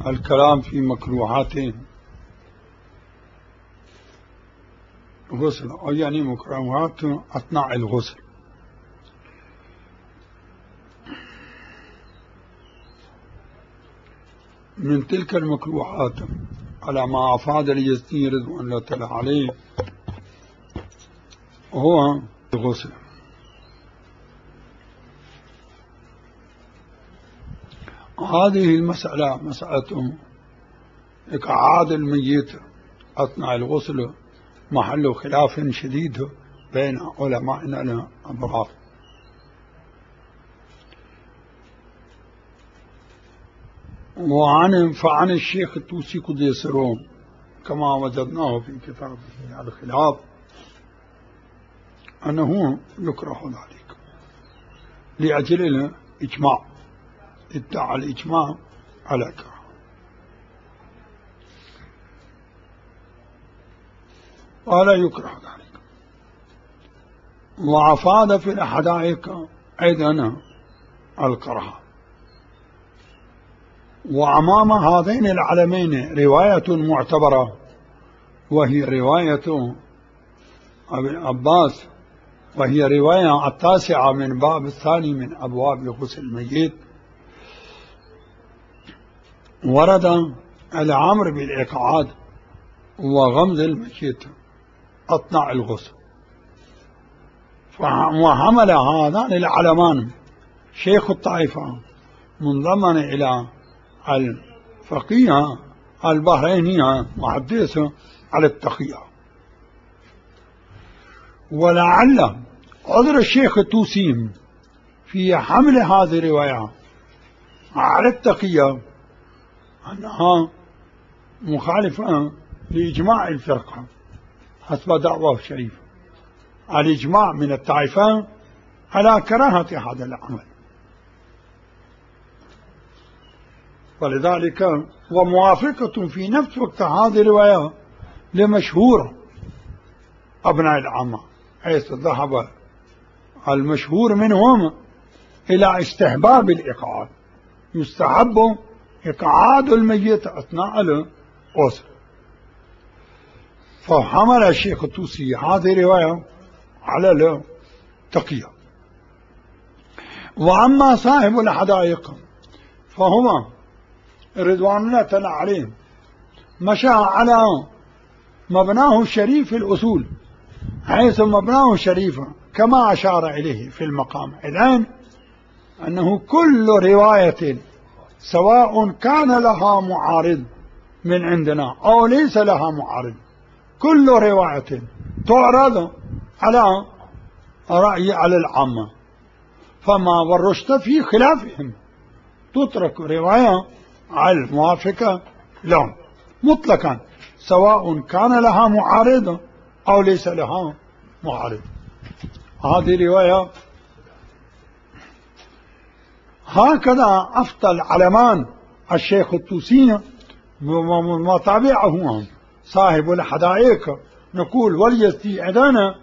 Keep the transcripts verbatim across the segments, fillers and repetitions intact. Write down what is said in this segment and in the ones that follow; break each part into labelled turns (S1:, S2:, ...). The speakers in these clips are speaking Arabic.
S1: الكلام في مكروهات غسل، أو يعني مكروهات أثناء الغسل. من تلك المكروهات على ما أفاد اليزدي رضوان الله تعالى عليه هو الغسل. هذه المسألة مسألة إقعاد الميت أثناء الغسل محل خلاف شديد بين علمائنا الأبرار. وعن فعن الشيخ الطوسي قدس سره كما وجدناه في كتاب الخلاف أنه يكره ذلك لأجل الإجماع، ادعى الإجماع على كراهة. ولا يكره ذلك. وأفاد في الحدائق أيضا الكراهة. وأمام هذين العلمين رواية معتبرة، وهي رواية أبي عباس، وهي رواية التاسعة من باب الثاني من أبواب غسل الميت. ورد الأمر بالإقعاد وغمز الميت أثناء الغسل. وحمل هذان العلمان شيخ الطائفة منضمن إلى الفقيه البحرينية محدثه على التقية. ولعل عذر الشيخ الطوسي في حمل هذه الرواية على التقية أنها مخالفة لإجماع الفرقة حسب دعوة الشريف، الإجماع من الطائفة على كراهة هذا العمل. ولذلك وموافقة في نفس وقت هذه الرواية لمشهور أبناء العامة، حيث ذهب المشهور منهم إلى استحباب الإقعاد، يستحب إقعاد الميت أثناء الغسل. فحمل الشيخ الطوسي هذه الرواية على التقية. وأما صاحب الحدائق فهو رضوان الله تعالى عليه مشى على مبناه الشريف الأصول، حيث مبناه الشريف كما أشار إليه في المقام الآن أنه كل رواية سواء كان لها معارض من عندنا أو ليس لها معارض، كل رواية تعرض على رأي على العامة، فما ورشت في خلافهم تترك رواية على الموافقة لهم مطلقا، سواء كان لها معارض أو ليس لها معارض. هذه رواية هكذا أفتى العلمان الشيخ الطوسي وما تابعه صاحب الحدائق، نقول واليزدي أدانا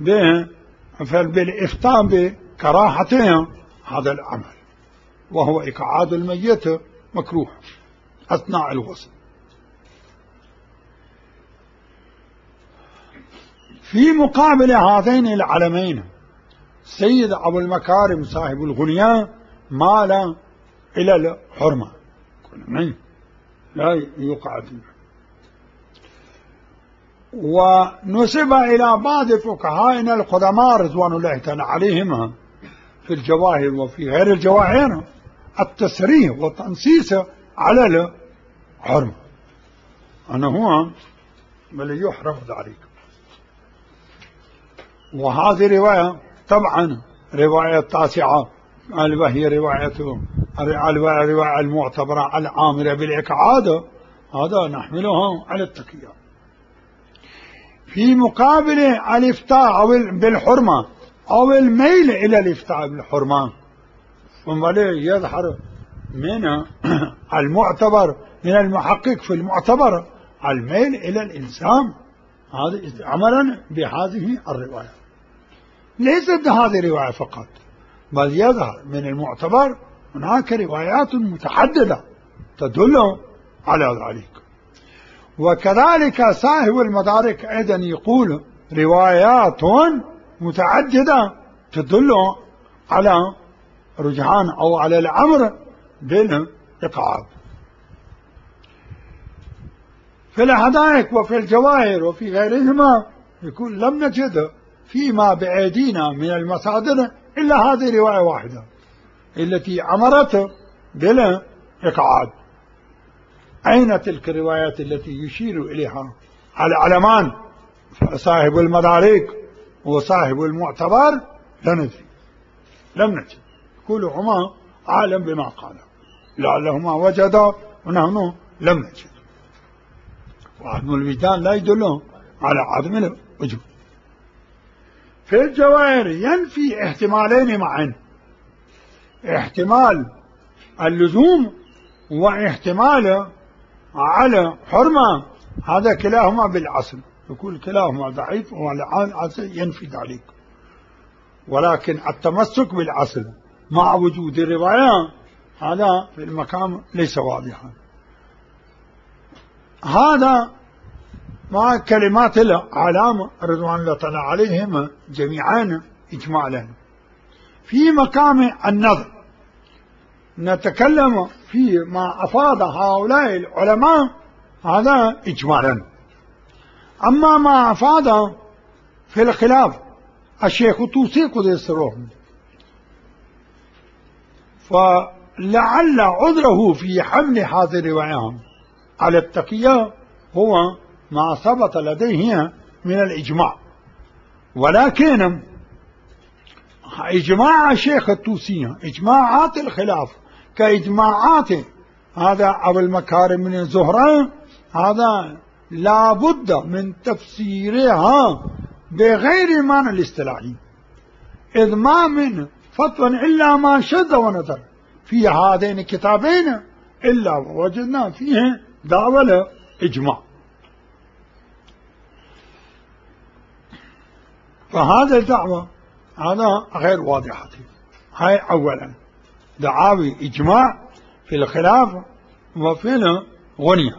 S1: بالإفتاء بكراهته هذا العمل، وهو إقعاد الميت مكروه أثناء الغسل. في مقابل هذين العلمين سيد أبو المكارم صاحب الغنية مال إلى الحرمة، لا يقعد. ونسب إلى بعض فقهائنا القدماء رضوان الله تعالى عليهم في الجواهر وفي غير الجواهر التسريح والتنصيص على الحرمة، أنه بل يحرم ذلك. وهذه رواية طبعا رواية تاسعة، وهي رواية الرواية المعتبرة العامرة بالإقعاد، هذا نحملها على التقية. في مقابل الافتاء بالحرمة أو الميل إلى الافتاء بالحرمة، ومالي يظهر من المعتبر من المحقق في المعتبر الميل إلى الإلزام، هذا عملا بهذه الرواية. ليست هذه الرواية فقط، بل يظهر من المعتبر هناك روايات متعددة تدل على ذلك. وكذلك صاحب المدارك أيضا يقول روايات متعددة تدل على رجحان أو على الأمر بالإقعاد. في الحدائق وفي الجواهر وفي غيرهما يقول لم نجد فيما بأيدينا من المصادر إلا هذه رواية واحدة التي أمرت بالإقعاد. أين تلك الروايات التي يشير إليها على علمان صاحب المدارك وصاحب المعتبر؟ لا ندري، لم نجد. كلهما عالم بما قال، لعلهما وجدا ونحن لم نجد. وعدم الوجدان لا يدل على عدم الوجود. في الجواهر ينفي احتمالين معا، احتمال اللزوم واحتمال على حرمة، هذا كلاهما بالعصر، يقول كلاهما ضعيف والعصر ينفي ذلك. ولكن التمسك بالعصر مع وجود الرواية هذا في المقام ليس واضحا. هذا مع كلمات العلامة رضوان الله تعالى عليهم جميعا إجمالا. في مقام النظر نتكلم في ما أفاد هؤلاء العلماء هذا إجمالا. أما ما أفاد في الخلاف الشيخ الطوسي قدس روحه، فلعل عذره في حمل هذه الرواية على التقية هو ما ثبت لديه من الإجماع. ولكن إجماع الشيخ الطوسي إجماعات الخلاف كإجماعات هذا أبو المكارم من الزهراء، هذا لا بد من تفسيرها بغير معنى الاصطلاحي، إذ ما من فتوى إلا ما شذ ونظر في هذين الكتابين إلا وجدنا فيه دعوى الإجماع. فهذا الدعوة هذا غير واضحة. هاي أولا دعاوي إجماع في الخلاف وفي الغنية.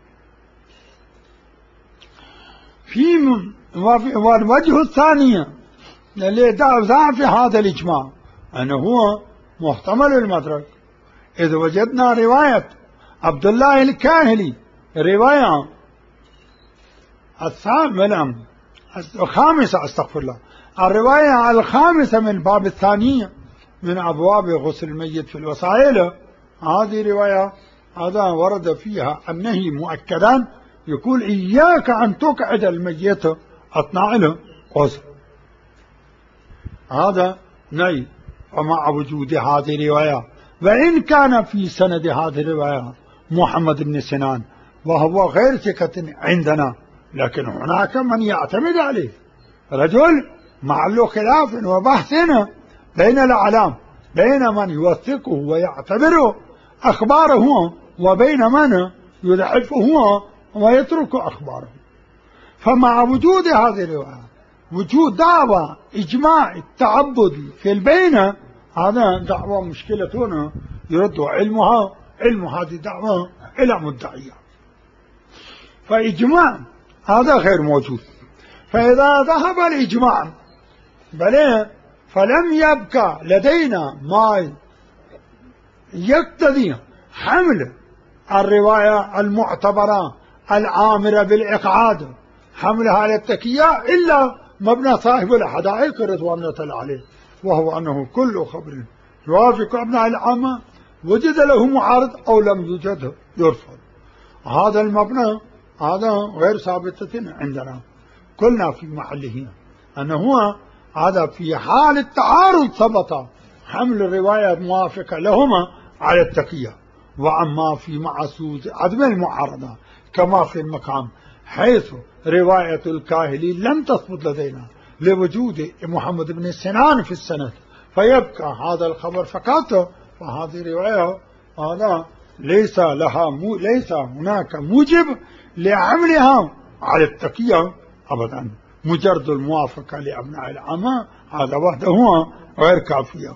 S1: في والوجه الثاني اللي دعا في هذا الإجماع أنه هو محتمل المدرك، إذ وجدنا رواية عبد الله الكاهلي رواية الثامنة الخامسة استغفر الله الرواية الخامسة من الباب الثاني من أبواب غسل الميت في الوسائل، هذه رواية هذا ورد فيها النهي مؤكدا، يقول إياك أن تقعد الميت أثناء الغسل، هذا نهي. ومع وجود هذه الرواية وإن كان في سند هذه الرواية محمد بن سنان وهو غير ثقة عندنا، لكن هناك من يعتمد عليه، رجل معه خلاف وبحث بين الأعلام، بين من يوثقه ويعتبره أخباره وبين من يضعفه ويترك أخباره. فمع وجود هذه الرواية وجود دعوة إجماع التعبد في البين، هذا دعوة مشكلة يرد علمها علم هذه الدعوة إلى مدعية، فإجماع هذا غير موجود. فإذا ذهب الإجماع بل فلم يبقى لدينا ما يقتضي حمل الرواية المعتبرة الآمرة بالإقعاد حملها على التكية إلا مبنى صاحب الحدائق رضوان الله عليه، وهو أنه كل خبر يوافق أبناء العامة وجد له معارض أو لم يوجد يرفض. هذا المبنى هذا غير ثابتة عندنا، قلنا في محله أنه هو هذا في حال التعارض ثبت حمل الرواية موافقة لهما على التقية. وأما في معسود عدم المعارضة كما في المقام حيث رواية الكاهلي لم تثبت لدينا لوجود محمد بن سنان في السند فيبقى هذا الخبر فقط، فهذه رواية هذا ليس لها مو ليس هناك موجب لعملها على التقية أبدا. مجرد الموافقة لأبناء العامة هذا وحده غير كافية.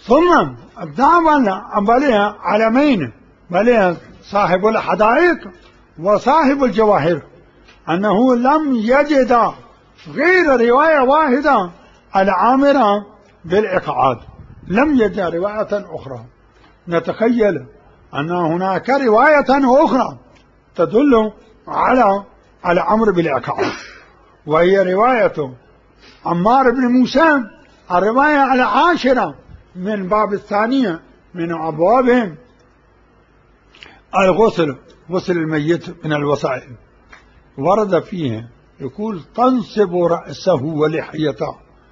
S1: ثم ابدأ بليه علمين، بليه صاحب الحدائق وصاحب الجواهر، أنه لم يجد غير رواية واحدة العامرة بالإقعاد، لم يجد رواية أخرى. نتخيل أن هناك رواية أخرى تدل على الأمر بالإقعاد، وهي رواية عمار بن موسى، الرواية العاشرة من باب الثانية من أبواب الغسل، غسل الميت من الوسائل. ورد فيه يقول تنصب رأسه ولحيته،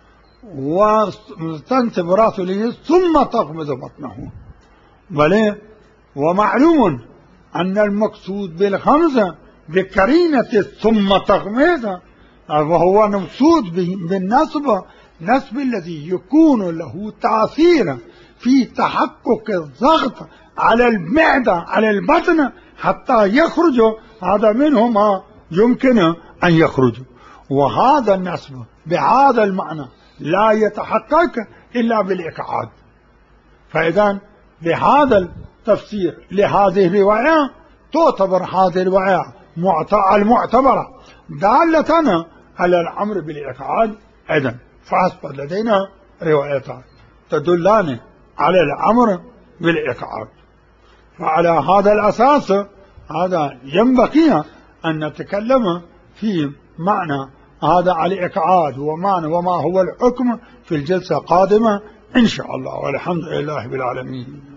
S1: وتنصب رأسه ثم تغمز بطنه. بل ومعلوم أن المقصود بالخمسة بكرينة ثم تغمز، وهو مقصود بالنصب، نصب الذي يكون له تأثير في تحقق الضغط على المعدة على البطن حتى يخرج هذا منه ما يمكن أن يخرج. وهذا النصب بهذا المعنى لا يتحقق إلا بالإقعاد. فإذا بهذا التفسير لهذه الرواية تعتبر هذه الرواية المعتبرة دالة على الأمر بالإقعاد. إذن فأصبح لدينا روايتان تدلان على الأمر بالإقعاد. فعلى هذا الأساس هذا ينبغي أن نتكلم في معنى هذا الإقعاد ومعنى وما هو الحكم في الجلسة القادمة إن شاء الله، والحمد لله بالعالمين.